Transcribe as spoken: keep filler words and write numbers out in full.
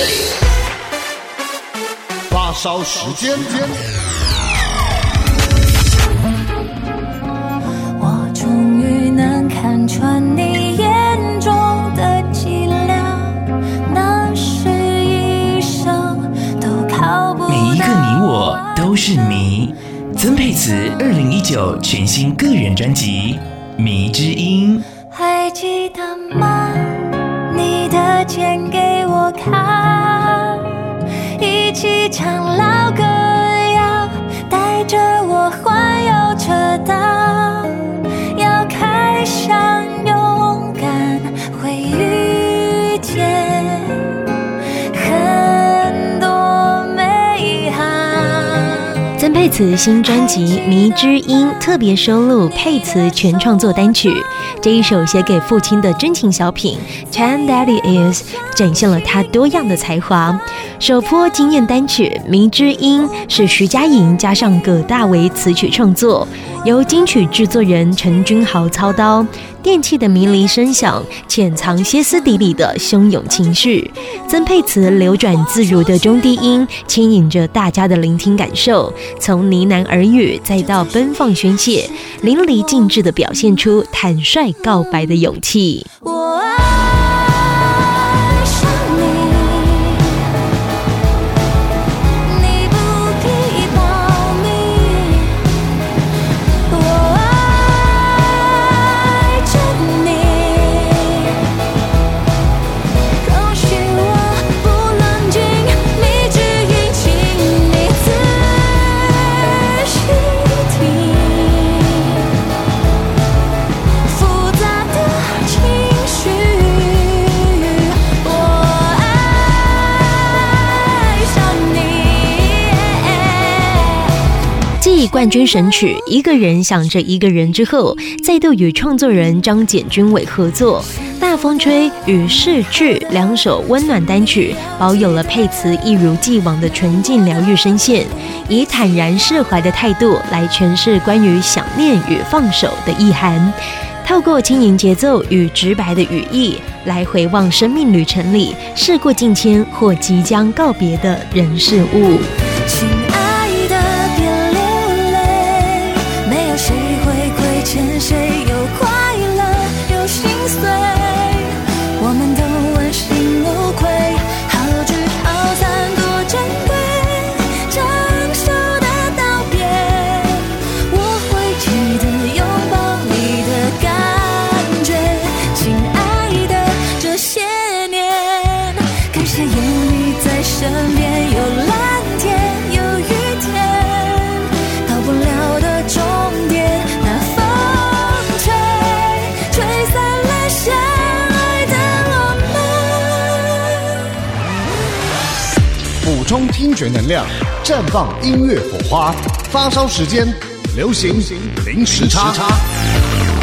发烧时间， 我终于能看穿你眼中的寂寥，那是一生都靠不到。 每一个你我都是谜。曾沛慈二零一九全新个人专辑《谜之音》。 还记得吗？你的肩给我看，一起唱老歌谣，带着我环游车道，要开箱勇敢，会遇见很多美好。 曾沛慈新专辑《谜之音》特别收录沛慈全创作单曲，这一首写给父亲的真情小品《Ten Daddy Is》展现了他多样的才华。首波惊艳单曲《谜之音》是徐佳莹加上葛大为词曲创作，由金曲制作人陈君豪操刀，电器的迷离声响潜藏歇斯底里的汹涌情绪，曾沛慈流转自如的中低音牵引着大家的聆听感受，从呢喃耳语再到奔放宣泄，淋漓尽致地表现出坦率告白的勇气。 我爱上你，你不必保密，我爱着你，容许我不冷静，谜之音请你仔细听，复杂的情绪，我爱上你。 继冠军神曲《一个人想着一个人》之后，再度与创作人张简君伟合作，《大风吹》与《逝去》两首温暖单曲，保有了沛慈一如既往的纯净疗愈声线，以坦然释怀的态度来诠释关于想念与放手的意涵。透过轻盈节奏与直白的语义，来回望生命旅程里事过境迁或即将告别的人事物。 亲爱的，别流泪，没有谁会亏欠谁，有快乐，有心碎，我们都问心无愧，好聚好散多珍贵，长久的道别，我会记得拥抱你的感觉。亲爱的，这些年感谢有你在身边，有蓝天有雨天，到不了的终点，那风吹吹散了相爱的我们。 补充听觉能量，绽放音乐火花。发烧时间，流行零时差。